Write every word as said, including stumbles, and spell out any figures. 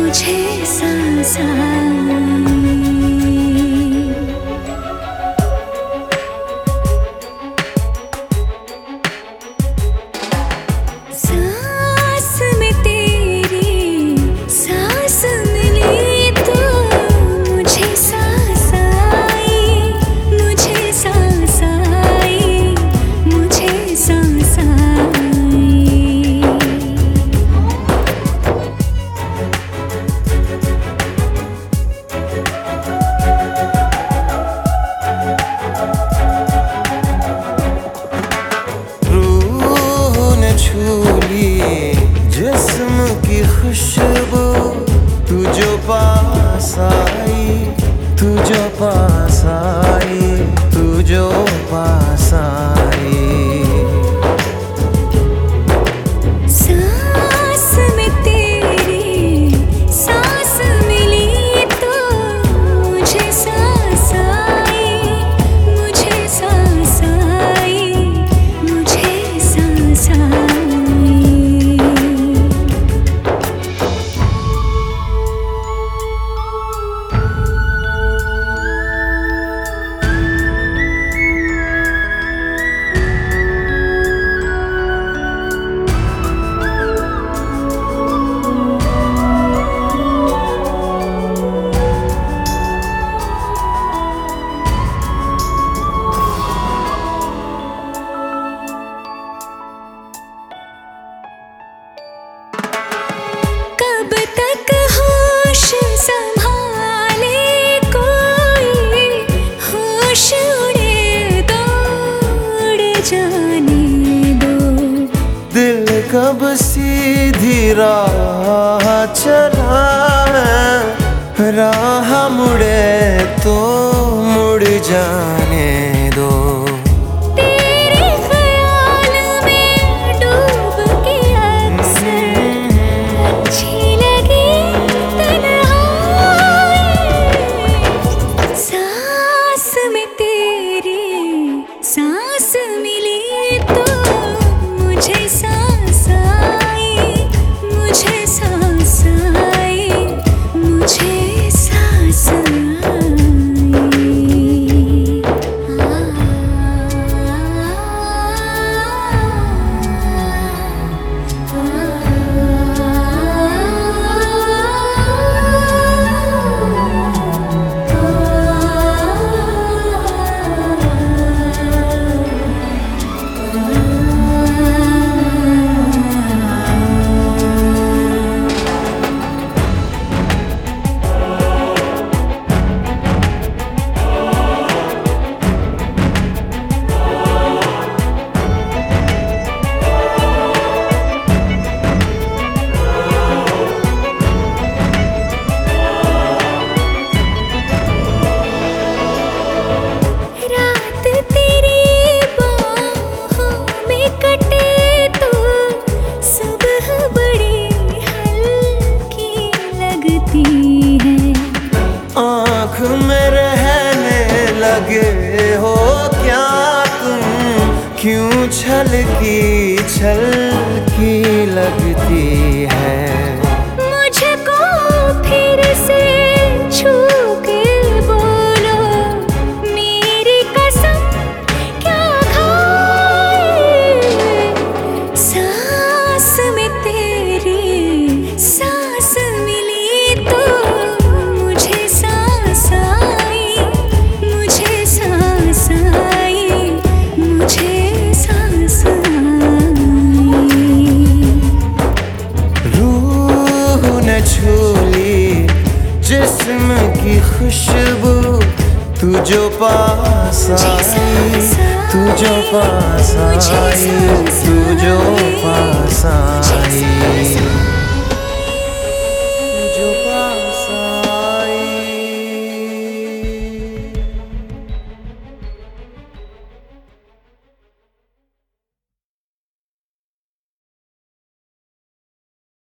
मुझे सांस आई। सांस में तेरी सांस मिली तो मुझे सांस आई, मुझे सांस आई, मुझे सांस आई। जिस्म की खुशबू तू जो पास आई, तू जो पास आई, तू जो पास आई। सांस में तेरी सांस मिली तो मुझे सांस आई, मुझे सांस आई, मुझे सांस आई। कब तक होश संभाले कोई, होश उड़े दो, उड़ जाने दो। दिल कब सीधी राह चला है, राह मुड़े तो मुड़ जाने दो। तेरे ख्याल में डूब के अक्सर अच्छी लगी तन्हाई। सांस में तेरी सांस मिली तो मुझे सांस आई, मुझे सांस आई, मुझे सांस आई। आँख में रहने लगे हो क्या तुम, क्यों छलकी छलकी लगती है। मुझको फिर से छू के बोलो, मेरी कसम क्या खाए। सांस में तेरी सांस मिली तो मुझे सांस आई, मुझे सांस आई, मुझे सांस आई। रूह ने छू ली जिस्म की खुशबू तू जो पास आई, तू जो पास आई, तू जो पास आई।